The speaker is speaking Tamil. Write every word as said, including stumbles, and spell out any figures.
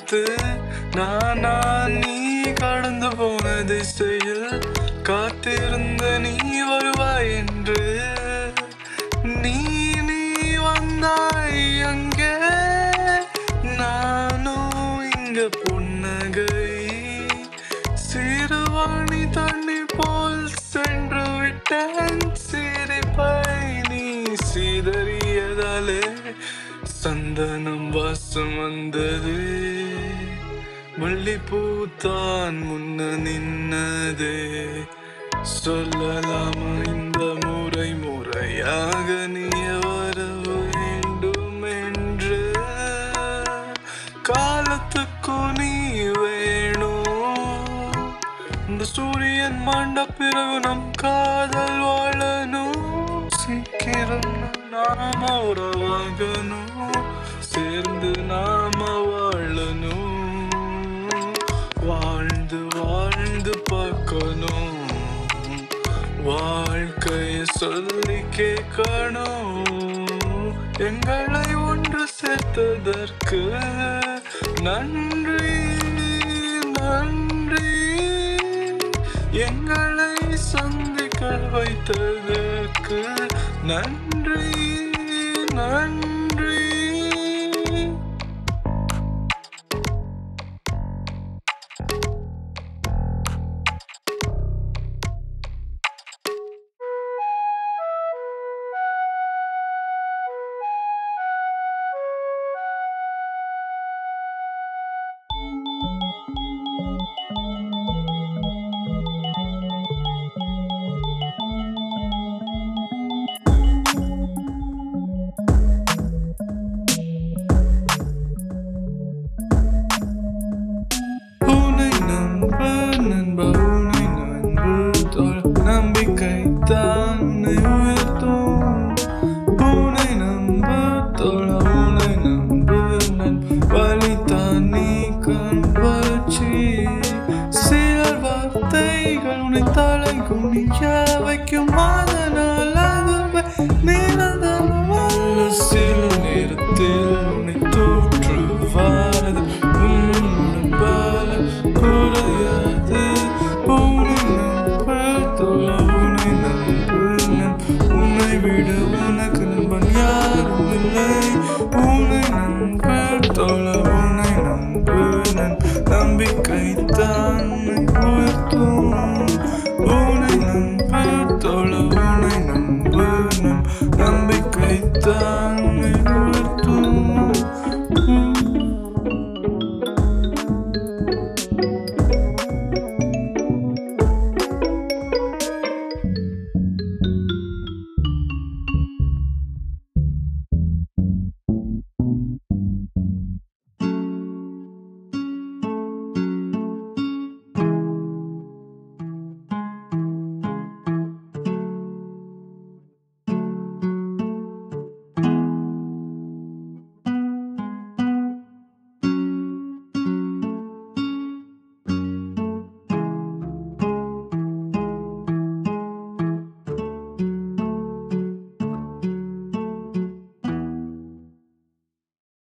பார்த்து நானா நீ கடந்து போன திசையில் காத்திருந்த நீ வருவாய் என்று நீ நீ வந்தாய் அங்கே நானும் இங்க புன்னகை சிறுவாணி தண்ணி போல் சென்று விட்டேன் சிரிப்பை நீ சிதறியதாலே சந்தனம் வாசம் வந்தது மல்லிப்பூத்தான் முன்ன நின்னதே சொல்லலாமா இந்த முறை முறையாக நீ வர வேண்டும் என்று காலத்துக்கும் நீ வேணும் இந்த சூரியன் மாண்ட பிறகு நம் காதல் வாழணும் சீக்கிரம் நாம உறவாகணும் சேர்ந்து நாம வாழணும் வாழ்ந்து வாழ்ந்து பார்க்கணும் வாழ்க்கைய சொல்லி கேட்கணும் எங்களை ஒன்று சேர்த்ததற்கு நன்றி நன்றி எங்களை சந்திக்க வைத்ததற்கு நன்றி நன்றி நம்பிக்கை தானே உயர்த்தும் உனை நம்ப தோழ உனை நம்பு நண்பு வழிதான் நீ கண் வளர்ச்சி சிலர் வார்த்தைகள் உன்னை தலை குனிய வைக்கும் அதனால் அதுவே நிரந்தரம் அல்ல சில நேரத்தில் உன்னை தோற்றுவாரது உன்னுடன் பல குறையாது உன்னை விட உனக்கு நண்பன் யாரும் இல்லை உன்னை நண்பர் தோழ உன்னை நம்பு நம்பிக்கை தான் உயர்த்தும்